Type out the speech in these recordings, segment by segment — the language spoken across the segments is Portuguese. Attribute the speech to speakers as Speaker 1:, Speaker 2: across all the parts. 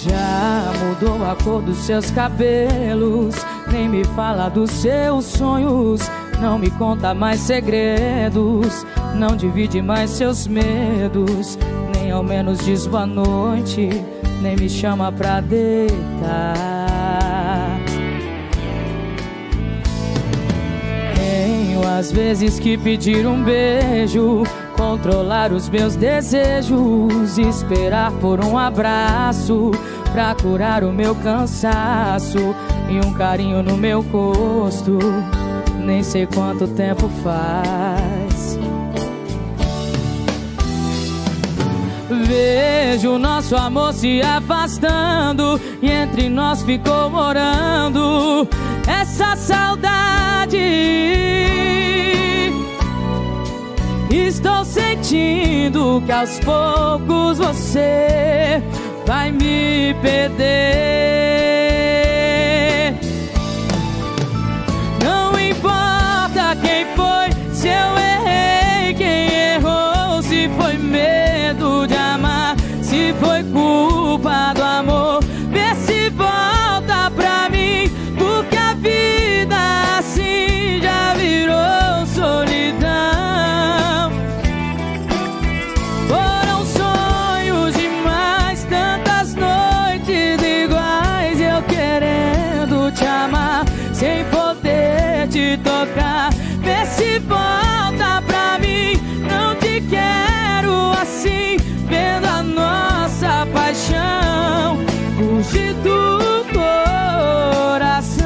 Speaker 1: Já mudou a cor dos seus cabelos, nem me fala dos seus sonhos, não me conta mais segredos, não divide mais seus medos, nem ao menos diz boa noite, nem me chama pra deitar. Tenho às vezes que pedir um beijo, controlar os meus desejos, esperar por um abraço pra curar o meu cansaço e um carinho no meu rosto. Nem sei quanto tempo faz. Vejo nosso amor se afastando e entre nós ficou morando essa saudade. Estou sentindo que aos poucos você vai me perder. Não importa quem foi, se eu errei, quem errou, se foi medo de amar, se foi culpa do amor. Vê se volta pra mim, porque a vida assim já virou solidão. Foram sonhos demais, tantas noites iguais, eu querendo te amar, sem poder te tocar. Vê se volta pra mim, não te quero assim, vendo a nossa paixão fugir do coração.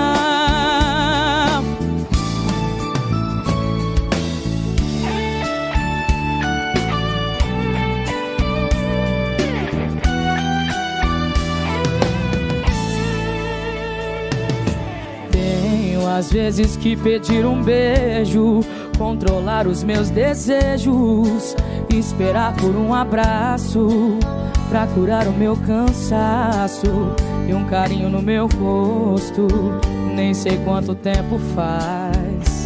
Speaker 1: Tenho às vezes que pedir um beijo, controlar os meus desejos, esperar por um abraço pra curar o meu cansaço e um carinho no meu rosto. Nem sei quanto tempo faz.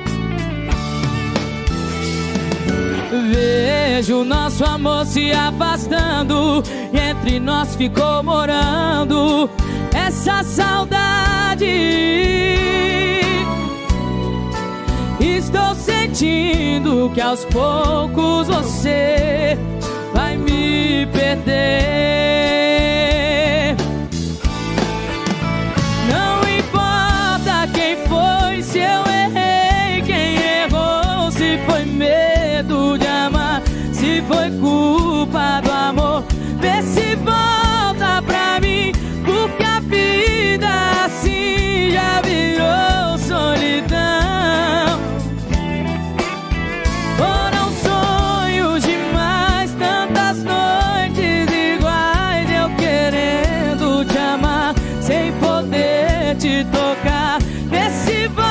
Speaker 1: Vejo nosso amor se afastando e entre nós ficou morando essa saudade. Estou sentindo que aos poucos você vai me perder. Não importa quem foi, se eu errei, quem errou, se foi medo de amar, se foi culpa do amor. Vê se volta pra mim, porque a vida assim já virou solidão. Foram sonhos demais, tantas noites iguais, eu querendo te amar, sem poder te tocar. Vê se